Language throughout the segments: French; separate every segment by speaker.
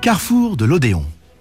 Speaker 1: carrefour de l'Odéon.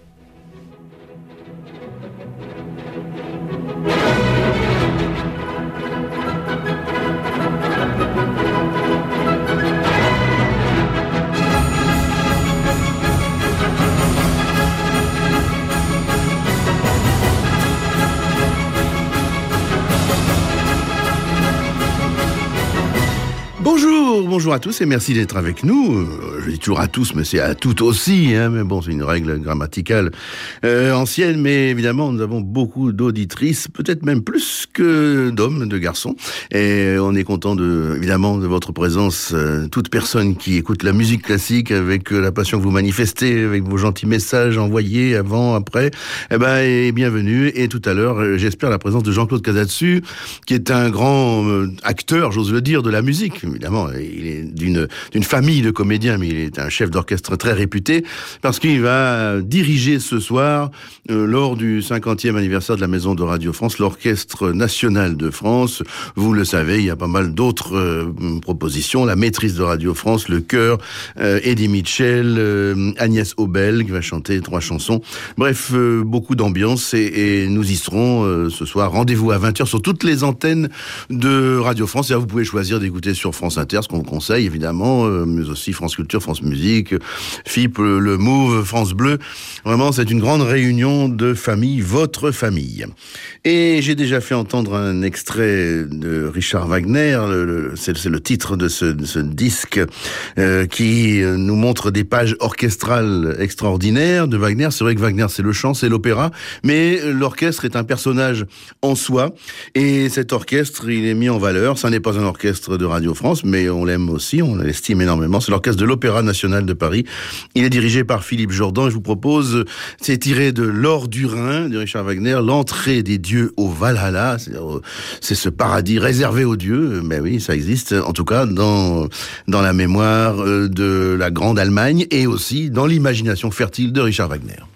Speaker 1: Bonjour à tous et merci d'être avec nous. Je dis toujours à tous, mais c'est à toutes aussi, mais bon, c'est une règle grammaticale ancienne, mais évidemment, nous avons beaucoup d'auditrices, peut-être même plus que d'hommes, de garçons, et on est content évidemment de votre présence, toute personne qui écoute la musique classique avec la passion que vous manifestez, avec vos gentils messages envoyés avant, après, et bienvenue. Et tout à l'heure, j'espère la présence de Jean-Claude Casadesus, qui est un grand acteur, j'ose le dire, de la musique, évidemment. Il est d'une famille de comédiens, mais il est un chef d'orchestre très réputé, parce qu'il va diriger ce soir, lors du 50e anniversaire de la Maison de Radio France, l'Orchestre National de France. Vous le savez, il y a pas mal d'autres propositions, la Maîtrise de Radio France, le chœur, Eddie Mitchell, Agnès Obel, qui va chanter 3 chansons. Bref, beaucoup d'ambiance, et nous y serons ce soir. Rendez-vous à 20h sur toutes les antennes de Radio France. Et là, vous pouvez choisir d'écouter sur France Inter, ce qu'on conseille évidemment, mais aussi France Culture, France Musique, FIP, le Move, France Bleu. Vraiment, c'est une grande réunion de famille, votre famille. Et j'ai déjà fait entendre un extrait de Richard Wagner, c'est le titre de ce disque qui nous montre des pages orchestrales extraordinaires de Wagner. C'est vrai que Wagner, c'est le chant, c'est l'opéra, mais l'orchestre est un personnage en soi, et cet orchestre, il est mis en valeur. Ça n'est pas un orchestre de Radio France, mais on l'aime aussi, on l'estime énormément. C'est l'orchestre de l'Opéra National de Paris. Il est dirigé par Philippe Jordan, et je vous propose, c'est tiré de L'Or du Rhin de Richard Wagner, l'entrée des dieux au Valhalla. C'est ce paradis réservé aux dieux. Mais oui, ça existe, en tout cas dans la mémoire de la grande Allemagne, et aussi dans l'imagination fertile de Richard Wagner.